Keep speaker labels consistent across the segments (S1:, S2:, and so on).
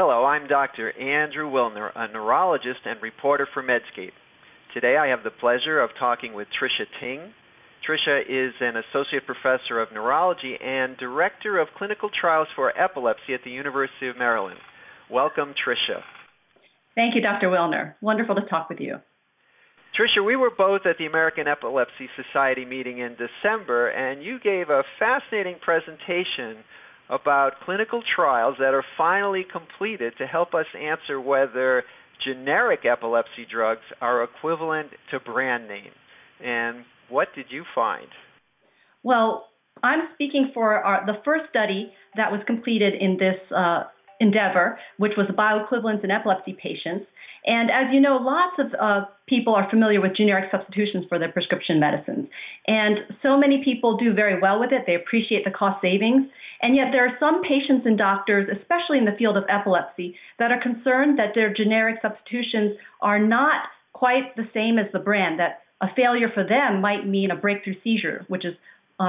S1: Hello, I'm Dr. Andrew Wilner, a neurologist and reporter for Medscape. Today I have the pleasure of talking with Tricia Ting. Tricia is an associate professor of neurology and director of clinical trials for epilepsy at the University of Maryland. Welcome, Tricia.
S2: Thank you, Dr. Wilner. Wonderful to talk with you.
S1: Tricia, we were both at the American Epilepsy Society meeting in December, and you gave a fascinating presentation about clinical trials that are finally completed to help us answer whether generic epilepsy drugs are equivalent to brand name. And what did you find?
S2: Well, I'm speaking for the first study that was completed in this endeavor, which was bioequivalence in epilepsy patients. And as you know, lots of people are familiar with generic substitutions for their prescription medicines. And so many people do very well with it. They appreciate the cost savings. And yet there are some patients and doctors, especially in the field of epilepsy, that are concerned that their generic substitutions are not quite the same as the brand, that a failure for them might mean a breakthrough seizure, which is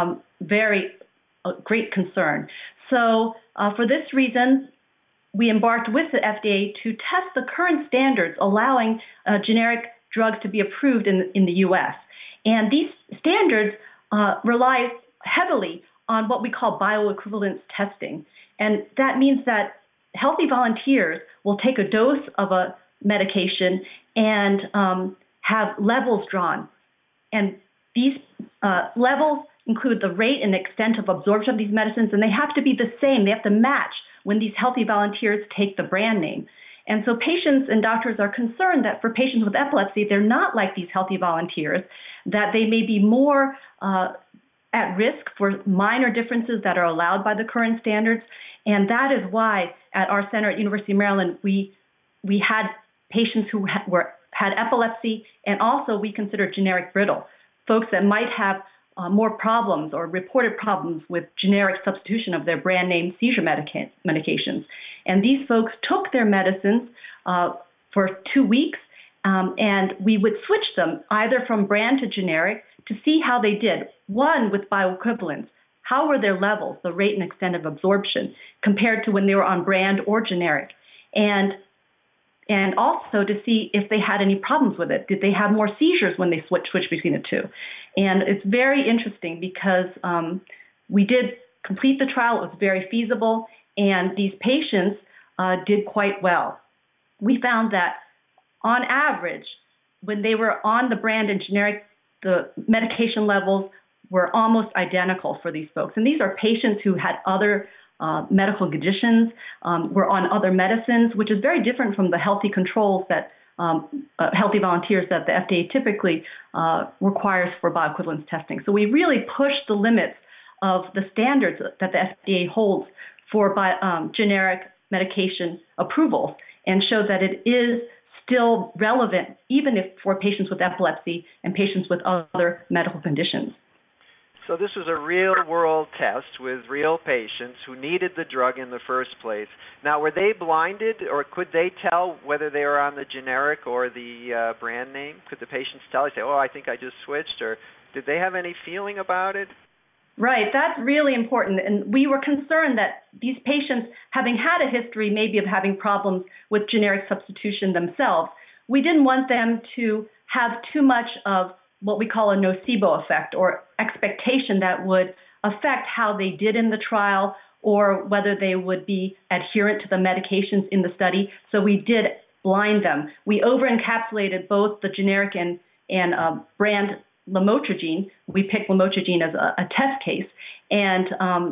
S2: great concern. So for this reason, we embarked with the FDA to test the current standards allowing generic drugs to be approved in the U.S. And these standards rely heavily on what we call bioequivalence testing. And that means that healthy volunteers will take a dose of a medication and have levels drawn. And these levels include the rate and extent of absorption of these medicines, and they have to be the same. They have to match when these healthy volunteers take the brand name. And so patients and doctors are concerned that for patients with epilepsy, they're not like these healthy volunteers, that they may be more at risk for minor differences that are allowed by the current standards. And that is why at our center at University of Maryland, we had patients who had epilepsy, and also we consider generic brittle, folks that might have more problems or reported problems with generic substitution of their brand name seizure medications. And these folks took their medicines for 2 weeks, and we would switch them either from brand to generic to see how they did. One, with bioequivalence. How were their levels, the rate and extent of absorption, compared to when they were on brand or generic? And also to see if they had any problems with it. Did they have more seizures when they switched between the two? And it's very interesting because we did complete the trial. It was very feasible, and these patients did quite well. We found that on average, when they were on the brand and generic, the medication levels were almost identical for these folks. And these are patients who had other medical conditions, were on other medicines, which is very different from the healthy controls that healthy volunteers that the FDA typically requires for bioequivalence testing. So we really pushed the limits of the standards that the FDA holds for generic medication approvals and showed that it is still relevant even if for patients with epilepsy and patients with other medical conditions.
S1: So this was a real-world test with real patients who needed the drug in the first place. Now, were they blinded, or could they tell whether they were on the generic or the brand name? Could the patients tell? Say, oh, I think I just switched, or did they have any feeling about it?
S2: Right, that's really important. And we were concerned that these patients, having had a history maybe of having problems with generic substitution themselves, we didn't want them to have too much of what we call a nocebo effect, or expectation that would affect how they did in the trial or whether they would be adherent to the medications in the study. So we did blind them. We over-encapsulated both the generic and brand lamotrigine. We picked lamotrigine as a test case. And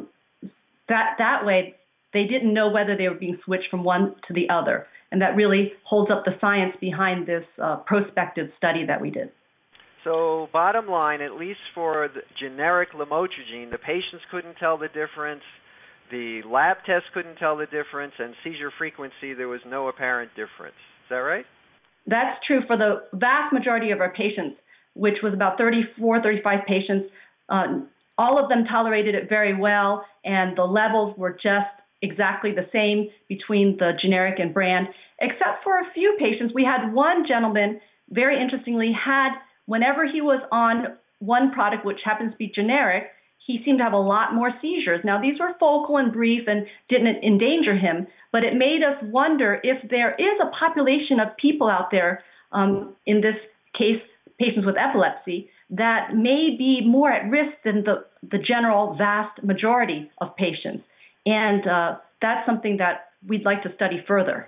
S2: that way, they didn't know whether they were being switched from one to the other. And that really holds up the science behind this prospective study that we did.
S1: So bottom line, at least for the generic lamotrigine, the patients couldn't tell the difference, the lab tests couldn't tell the difference, and seizure frequency, there was no apparent difference. Is that right?
S2: That's true for the vast majority of our patients, which was about 34, 35 patients. All of them tolerated it very well, and the levels were just exactly the same between the generic and brand, except for a few patients. We had one gentleman, very interestingly, whenever he was on one product, which happens to be generic, he seemed to have a lot more seizures. Now, these were focal and brief and didn't endanger him, but it made us wonder if there is a population of people out there, in this case, patients with epilepsy, that may be more at risk than the general vast majority of patients. And that's something that we'd like to study further.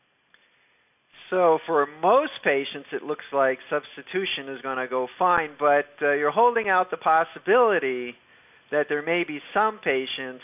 S1: So for most patients, it looks like substitution is going to go fine, but you're holding out the possibility that there may be some patients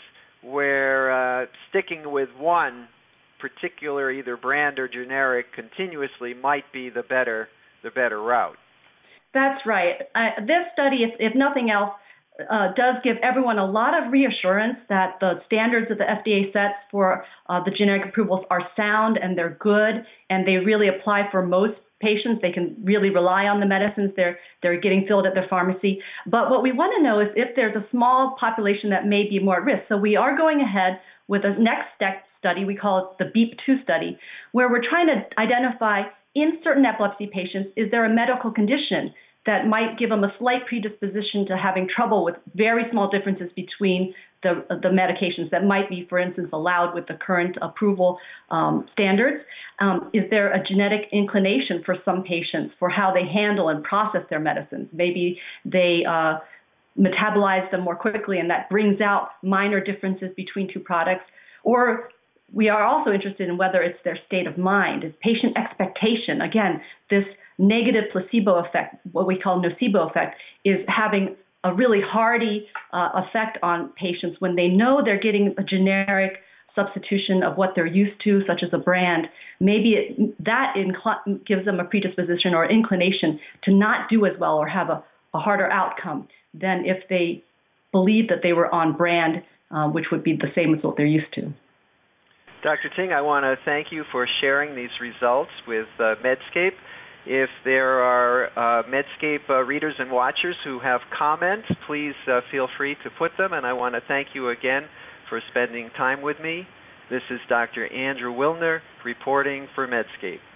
S1: where sticking with one particular either brand or generic continuously might be the better route. That's
S2: right. This study, if nothing else, does give everyone a lot of reassurance that the standards that the FDA sets for the generic approvals are sound and they're good, and they really apply for most patients. They can really rely on the medicines they're getting filled at their pharmacy. But what we want to know is if there's a small population that may be more at risk. So we are going ahead with a next step study. We call it the BEEP2 study, where we're trying to identify in certain epilepsy patients, is there a medical condition that might give them a slight predisposition to having trouble with very small differences between the medications that might be, for instance, allowed with the current approval standards. Is there a genetic inclination for some patients for how they handle and process their medicines? Maybe they metabolize them more quickly, and that brings out minor differences between two products. Or we are also interested in whether it's their state of mind, is patient expectation. Again, this negative placebo effect, what we call nocebo effect, is having a really hardy effect on patients when they know they're getting a generic substitution of what they're used to, such as a brand. Maybe that gives them a predisposition or inclination to not do as well or have a harder outcome than if they believed that they were on brand, which would be the same as what they're used to.
S1: Dr. Ting, I want to thank you for sharing these results with Medscape. If there are Medscape readers and watchers who have comments, please feel free to put them. And I want to thank you again for spending time with me. This is Dr. Andrew Wilner reporting for Medscape.